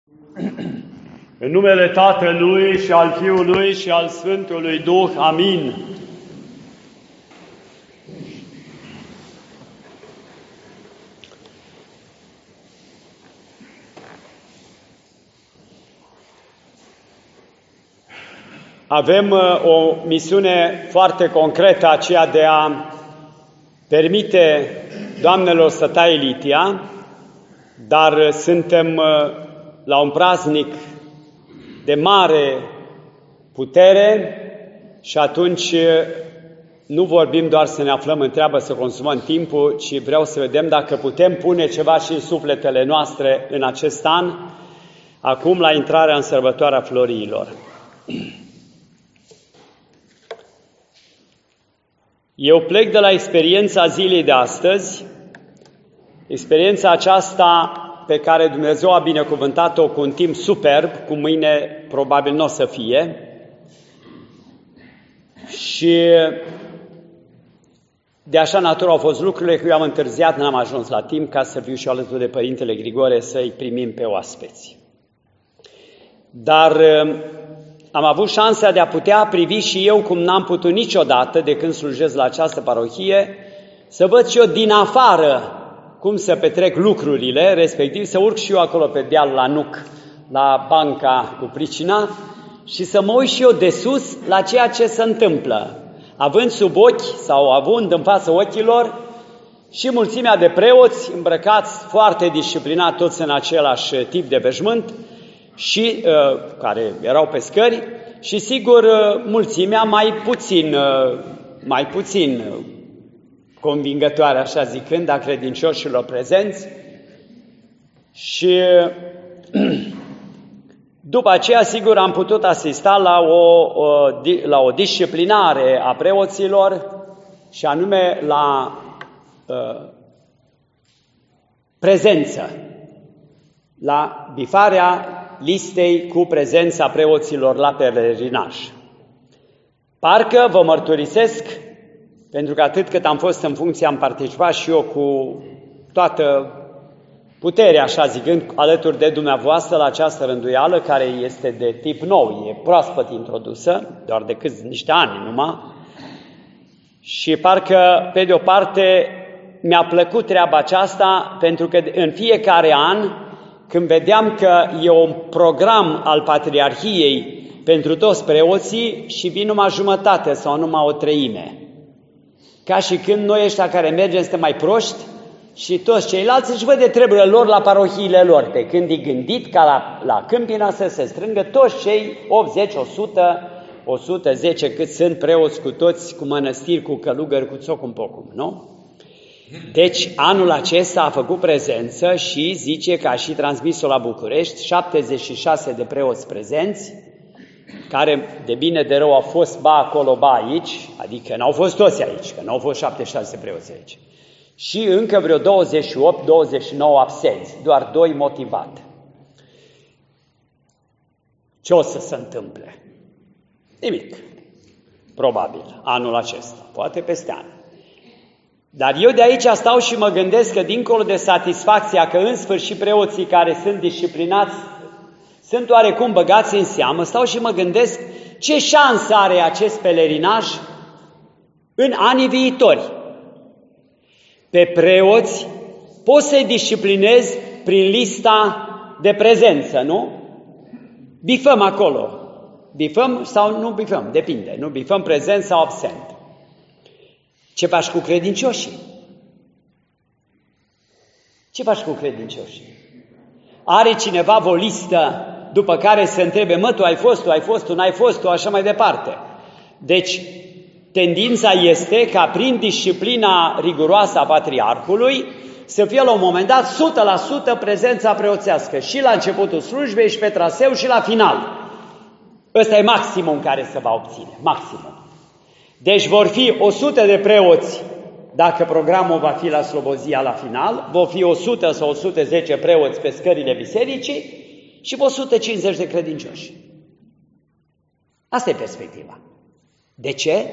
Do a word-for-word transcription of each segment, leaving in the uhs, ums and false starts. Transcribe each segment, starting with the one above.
În numele Tatălui și al Fiului și al Sfântului Duh. Amin. Avem o misiune foarte concretă, aceea de a permite doamnelor să taie litia, dar suntem la un praznic de mare putere și atunci nu vorbim doar să ne aflăm în treabă, să consumăm timpul, ci vreau să vedem dacă putem pune ceva și în sufletele noastre în acest an, acum la intrarea în sărbătoarea Florilor. Eu plec de la experiența zilei de astăzi, experiența aceasta pe care Dumnezeu a binecuvântat-o cu un timp superb, cu mâine probabil nu o să fie. Și de așa natură au fost lucrurile că eu am întârziat, n-am ajuns la timp ca să fiu și alături de Părintele Grigore să-i primim pe oaspeți. Dar am avut șansa de a putea privi și eu, cum n-am putut niciodată de când slujesc la această parohie, să văd și eu din afară cum se petrec lucrurile, respectiv să urc și eu acolo pe deal la Nuc, la banca cu pricina, și să mă uit și eu de sus la ceea ce se întâmplă, având sub ochi sau având în fața ochilor și mulțimea de preoți îmbrăcați foarte disciplinat, toți în același tip de veșmânt, și uh, care erau pe scări, și sigur uh, mulțimea mai puțin, uh, mai puțin uh, convingătoare, așa zicând, a credincioșilor prezenți. Și după aceea, sigur, am putut asista la o, o, la o disciplinare a preoților, și anume la uh, prezență, la bifarea listei cu prezența preoților la pelerinaj. Parcă vă mărturisesc, pentru că atât cât am fost în funcție, am participat și eu cu toată puterea, așa zicând, alături de dumneavoastră la această rânduială, care este de tip nou, e proaspăt introdusă, doar de câți niște ani numai, și parcă, pe de o parte, mi-a plăcut treaba aceasta, pentru că în fiecare an, când vedeam că e un program al Patriarhiei pentru toți preoții și vin numai jumătate sau numai o treime, ca și când noi ăștia care mergem suntem mai proști și toți ceilalți își văd de treburile lor la parohiile lor, pe când e gândit ca la, la Câmpina să se strângă toți cei optzeci, o sută, o sută zece cât sunt preoți cu toți, cu mănăstiri, cu călugări, cu țocum pocum, nu? Deci anul acesta a făcut prezență și zice că a și transmis-o la București, șaptezeci și șase de preoți prezenți, care de bine de rău au fost ba acolo, ba aici, adică n-au fost toți aici, că n-au fost șaptezeci și șase preoți aici. Și încă vreo douăzeci și opt douăzeci și nouă absenți, doar doi motivate. Ce o să se întâmple? Nimic. Probabil, anul acesta, poate peste an. Dar eu de aici stau și mă gândesc că dincolo de satisfacția că în sfârșit preoții care sunt disciplinați sunt oarecum băgați în seamă, stau și mă gândesc ce șansă are acest pelerinaj în anii viitori. Pe preoți poți să-i disciplinezi prin lista de prezență, nu? Bifăm acolo. Bifăm sau nu bifăm, depinde. Nu bifăm prezent sau absent. Ce faci cu credincioșii? Ce faci cu credincioșii? Are cineva o listă după care se întrebe, mă, tu ai fost, tu ai fost, tu n-ai fost, tu așa mai departe. Deci, tendința este ca prin disciplina riguroasă a Patriarhului să fie la un moment dat o sută la sută prezența preoțească și la începutul slujbei și pe traseu și la final. Ăsta e maximum care se va obține, maximum. Deci vor fi o sută de preoți, dacă programul va fi la Slobozia la final, vor fi o sută sau o sută zece preoți pe scările bisericii și o sută cincizeci de credincioși. Asta e perspectiva. De ce?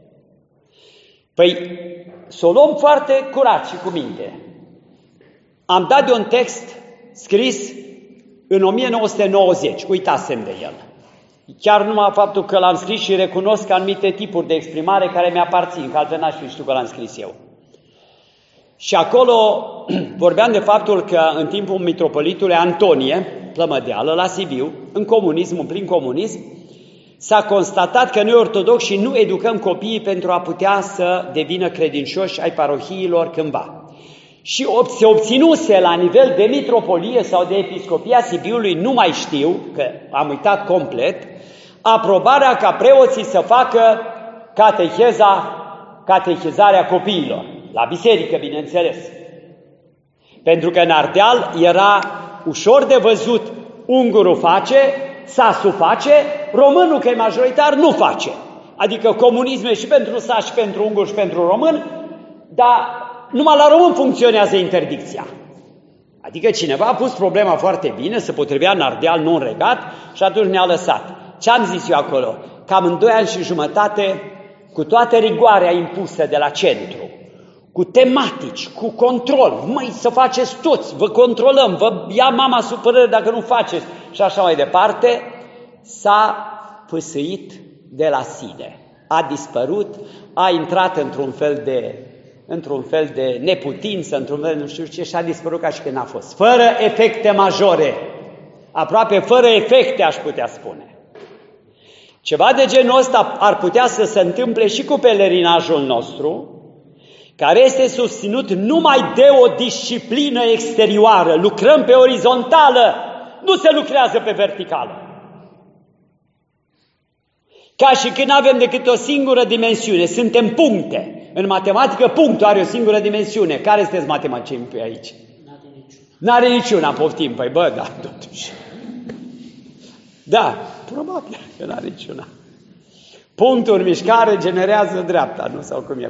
Păi, să o luăm foarte curat și cu minte. Am dat de un text scris în o mie nouă sute nouăzeci, uitasem de el. Chiar numai faptul că l-am scris și recunosc anumite tipuri de exprimare care mi-aparțin, că altfel n-aș fi știut că l-am scris eu. Și acolo vorbeam de faptul că în timpul mitropolitului Antonie Plămădeală, la Sibiu, în comunism, în plin comunism, s-a constatat că noi ortodoxi nu educăm copiii pentru a putea să devină credincioși ai parohiilor cândva. Și se obținuse la nivel de mitropolie sau de episcopia Sibiului, nu mai știu, că am uitat complet, aprobarea ca preoții să facă cateheza, catehizarea copiilor, la biserică, bineînțeles. Pentru că în Ardeal era ușor de văzut, ungurul face, sasul face, românul, că e majoritar, nu face. Adică comunismul e și pentru sas, și pentru ungur, și pentru român, dar numai la român funcționează interdicția. Adică cineva a pus problema foarte bine, se potrivea în Ardeal, nu în Regat, și atunci ne-a lăsat. Ce am zis eu acolo? Cam în doi ani și jumătate, cu toată rigoarea impusă de la centru, cu tematici, cu control, măi, să faceți toți, vă controlăm, vă ia mama supărări dacă nu faceți, și așa mai departe, s-a pâsâit de la sine. A dispărut, a intrat într-un fel de, într-un fel de neputință, într-un fel de nu știu ce, și a dispărut ca și când n-a fost. Fără efecte majore, aproape fără efecte, aș putea spune. Ceva de genul ăsta ar putea să se întâmple și cu pelerinajul nostru, care este susținut numai de o disciplină exterioară. Lucrăm pe orizontală, nu se lucrează pe verticală. Ca și când avem decât o singură dimensiune, suntem puncte. În matematică, punctul are o singură dimensiune. Care sunteți matematicieni pe aici? N-are niciuna. N-are niciuna, poftim. Păi bă, da, totuși. Da, probabil că n-are niciuna. Punctul în mișcare generează dreapta, nu? Sau cum e?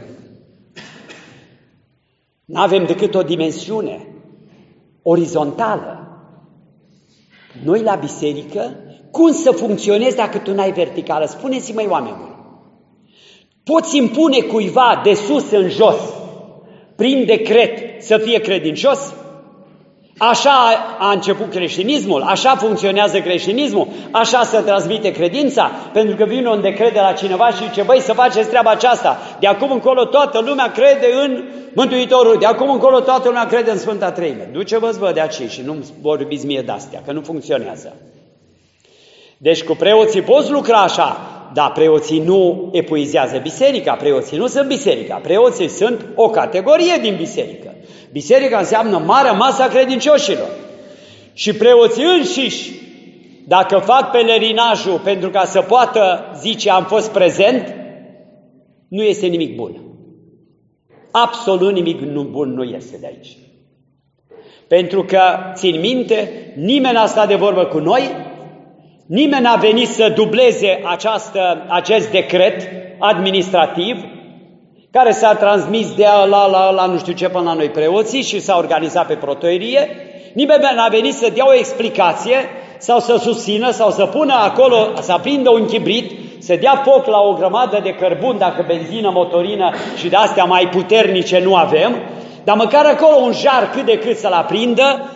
N-avem decât o dimensiune orizontală. Noi la biserică, cum să funcționezi dacă tu n-ai verticală? Spuneți-mi, măi, oameni buni. Poți impune cuiva de sus în jos, prin decret, să fie credincios? Așa a început creștinismul, așa funcționează creștinismul, așa se transmite credința, pentru că vine un decret de la cineva și zice, băi, să faceți treaba aceasta, de acum încolo toată lumea crede în Mântuitorul, de acum încolo toată lumea crede în Sfânta Treime. Duce-vă-ți vă de aici și nu vorbiți mie de-astea, că nu funcționează. Deci cu preoții poți lucra așa, dar preoții nu epuizează biserica, preoții nu sunt biserica, preoții sunt o categorie din biserică. Biserica înseamnă marea masă a credincioșilor. Și preoții înșiși, dacă fac pelerinajul pentru ca să poată zice am fost prezent, nu este nimic bun. Absolut nimic bun nu este de aici. Pentru că, țin minte, nimeni n-a stat de vorbă cu noi, nimeni n-a venit să dubleze această, acest decret administrativ, care s-a transmis de la, la, la nu știu ce până la noi preoții și s-a organizat pe protoierie, nimeni n-a venit să dea o explicație sau să susțină sau să pună acolo, să aprindă un chibrit, să dea foc la o grămadă de cărbun dacă benzină, motorină și de-astea mai puternice nu avem, dar măcar acolo un jar cât de cât să-l aprindă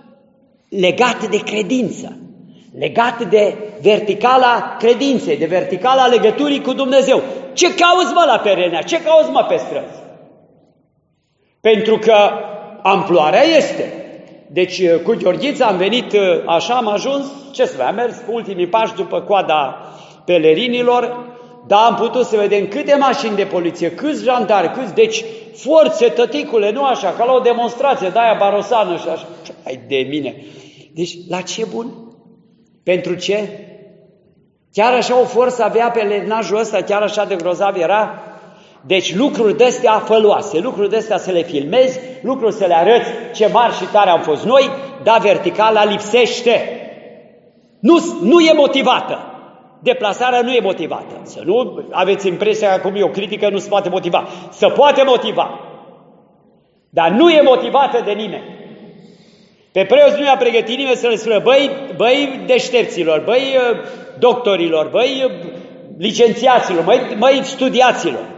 legat de credință, legat de verticala credinței, de verticala legăturii cu Dumnezeu. Ce cauți, mă, la perenea? Ce cauți, mă, pe străzi? Pentru că amploarea este. Deci cu Gheorghița am venit așa, am ajuns, ce să vei, am mers cu ultimii pași după coada pelerinilor, dar am putut să vedem câte mașini de poliție, câți jandari, câți, deci forțe, tăticule, nu așa, ca la o demonstrație de aia barosană și așa. Ce ai de mine? Deci la ce bun? Pentru ce? Chiar așa o forță avea pelerinajul ăsta, chiar așa de grozav era? Deci lucruri de-astea făloase, lucruri de-astea să le filmezi, lucruri să le arăți ce mari și tare am fost noi, dar verticala lipsește. Nu, nu e motivată. Deplasarea nu e motivată. Să nu aveți impresia că acum e o critică, nu se poate motiva. Se poate motiva, dar nu e motivată de nimeni. Pe preoți nu i-a pregătit nimeni să le spună, băi, băi deștepților, băi doctorilor, băi licențiaților, băi, băi studiaților.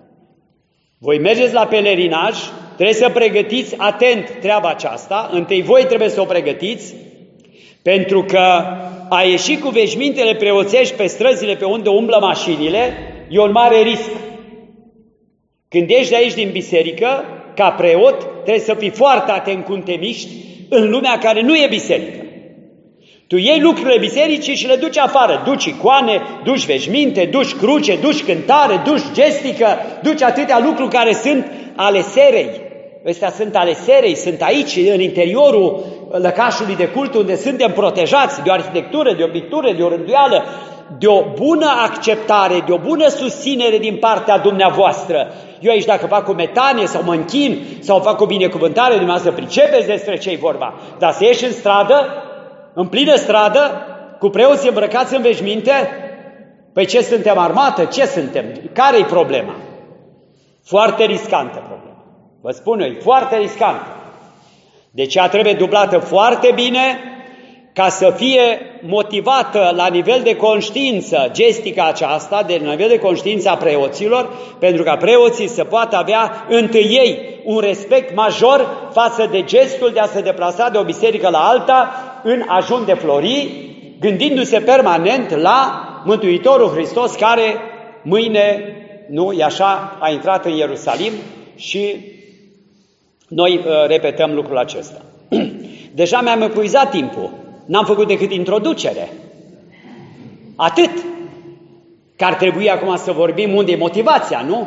Voi mergeți la pelerinaj, trebuie să pregătiți atent treaba aceasta, întâi voi trebuie să o pregătiți, Pentru că a ieși cu veșmintele preoțești pe străzile pe unde umblă mașinile e un mare risc. Când ești de aici din biserică, ca preot, trebuie să fii foarte atent cum te miști în lumea care nu e biserică. Tu iei lucrurile bisericii și le duci afară. Duci icoane, duci veșminte, duci cruce, duci cântare, duci gestică, duci atâtea lucruri care sunt ale serei. Ăstea sunt ale serei, sunt aici, în interiorul lăcașului de cult, unde suntem protejați de o arhitectură, de o pictură, de o rânduială, de o bună acceptare, de o bună susținere din partea dumneavoastră. Eu aici dacă fac o metanie sau mă închin sau fac o binecuvântare, dumneavoastră pricepeți despre ce-i vorba. Dar să ieși în stradă, în plină stradă, cu preoți îmbrăcați în veșminte, păi ce suntem, armată? Ce suntem? Care-i problema? Foarte riscantă problema. Vă spun eu, e foarte riscantă. Deci ea trebuie dublată foarte bine ca să fie motivată la nivel de conștiință gestica aceasta, de la nivel de conștiință a preoților, pentru ca preoții să poată avea întâi ei un respect major față de gestul de a se deplasa de o biserică la alta în ajun de flori, gândindu-se permanent la Mântuitorul Hristos care mâine, nu e așa, a intrat în Ierusalim și noi uh, repetăm lucrul acesta. Deja mi-am epuizat timpul, n-am făcut decât introducere. Atât. Că ar trebui acum să vorbim unde e motivația, nu?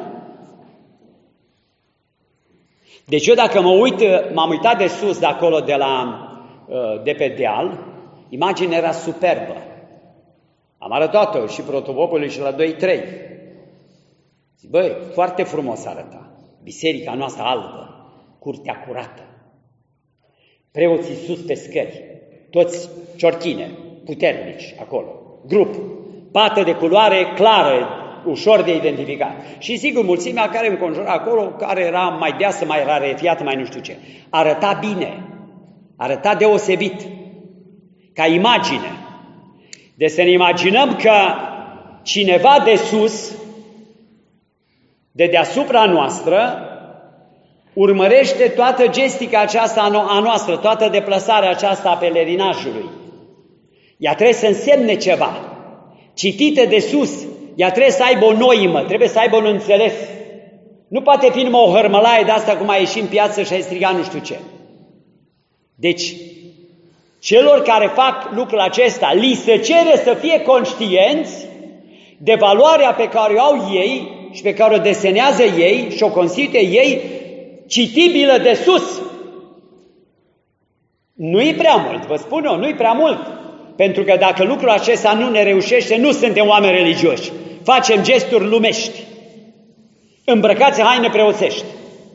Deci eu dacă mă uit, m-am uitat de sus, de acolo, de, la, de pe deal, imaginea era superbă. Am arătat-o și protopopului și la doi trei. Zic, băi, foarte frumos arăta. Biserica noastră albă, curtea curată. Preoții sus pe scări, toți ciorchine, puternici acolo, grup, pată de culoare clară, ușor de identificat. Și sigur, mulțimea care înconjura acolo, care era mai deasă, mai rarefiată, mai nu știu ce. Arăta bine, arăta deosebit, ca imagine. Deci să ne imaginăm că cineva de sus, de deasupra noastră, urmărește toată gestica aceasta a noastră, toată deplasarea aceasta a pelerinajului. Ea trebuie să însemne ceva. Citită de sus, ea trebuie să aibă o noimă, trebuie să aibă un înțeles. Nu poate fi numai o hărmălaie de asta cum ai ieșit în piață și ai strigat nu știu ce. Deci, celor care fac lucrul acesta, li se cere să fie conștienți de valoarea pe care o au ei și pe care o desenează ei și o constituie ei citibilă de sus. Nu-i prea mult, vă spun eu, nu-i prea mult. Pentru că dacă lucrul acesta nu ne reușește, nu suntem oameni religioși. Facem gesturi lumești, îmbrăcați în haine preoțești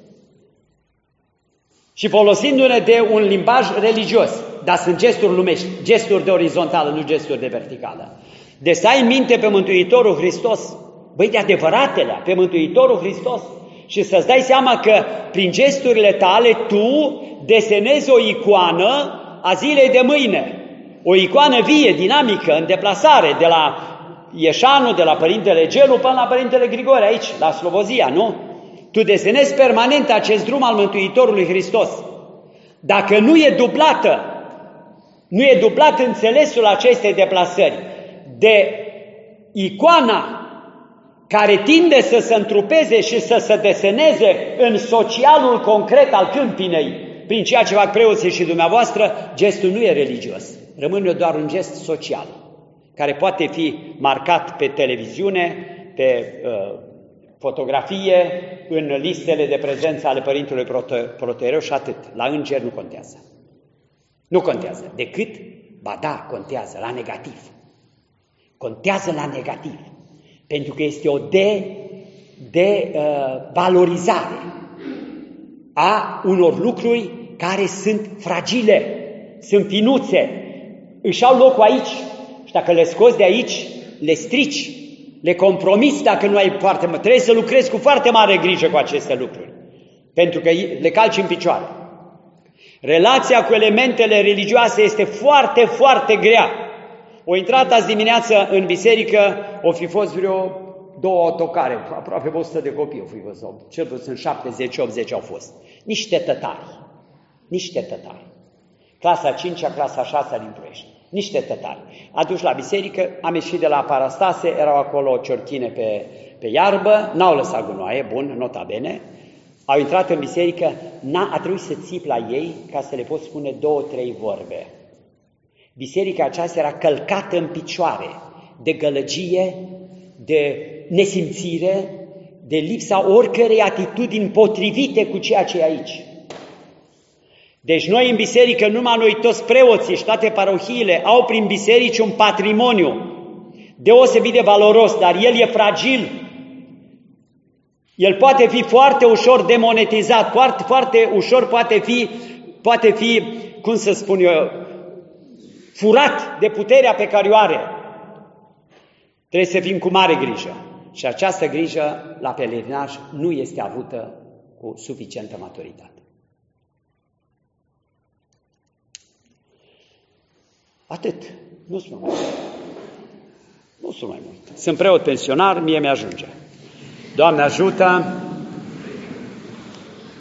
și folosindu-ne de un limbaj religios. Dar sunt gesturi lumești, gesturi de orizontală, nu gesturi de verticală. Deci să ai în minte pe Mântuitorul Hristos, băi, de adevăratele, pe Mântuitorul Hristos, și să-ți dai seama că prin gesturile tale tu desenezi o icoană a zilei de mâine. O icoană vie, dinamică, în deplasare, de la Ieșanu, de la Părintele Gelu până la Părintele Grigore, aici, la Slobozia, nu? Tu desenezi permanent acest drum al Mântuitorului Hristos. Dacă nu e dublată, nu e dublat înțelesul acestei deplasări de icoana care tinde să se întrupeze și să se deseneze în socialul concret al câmpinei, prin ceea ce fac preoții și dumneavoastră, gestul nu e religios. Rămâne doar un gest social, care poate fi marcat pe televiziune, pe uh, fotografie, în listele de prezență ale Părintelui Protoiereu și atât. La îngeri nu contează. Nu contează. Decât, ba da, contează, la negativ. Contează la negativ. Pentru că este o de, de uh, valorizare a unor lucruri care sunt fragile, sunt finuțe, își au locul aici și dacă le scoți de aici, le strici, le compromiți dacă nu ai foarte mult. Trebuie să lucrezi cu foarte mare grijă cu aceste lucruri, pentru că le calci în picioare. Relația cu elementele religioase este foarte, foarte grea. O intrat azi dimineață în biserică, o fi fost vreo două autocare, aproape o sută de copii, o fi văzut, cel puțin șaptezeci optzeci au fost. Niște tătari, niște tătari. Clasa a cincea, clasa a șasea din Ploiești. niște tătari. Aduși la biserică, am ieșit de la Parastase, erau acolo ciorchine pe, pe iarbă, n-au lăsat gunoaie, bun, nota bene, au intrat în biserică, n-a, a trebuit să țip la ei ca să le pot spune două, trei vorbe. Biserica aceasta era călcată în picioare de gălăgie, de nesimțire, de lipsa oricărei atitudini potrivite cu ceea ce e aici. Deci noi în biserică, numai noi toți preoții și toate parohiile au prin biserici un patrimoniu deosebit de valoros, dar el e fragil. El poate fi foarte ușor demonetizat, foarte, foarte ușor poate fi, poate fi, cum să spun eu, furat de puterea pe care o are. Trebuie să fim cu mare grijă. Și această grijă la pelerinaj nu este avută cu suficientă maturitate. Atât. Nu spun mai mult. Nu spun mai mult. Sunt preot pensionar, mie mi-ajunge. Doamne ajută!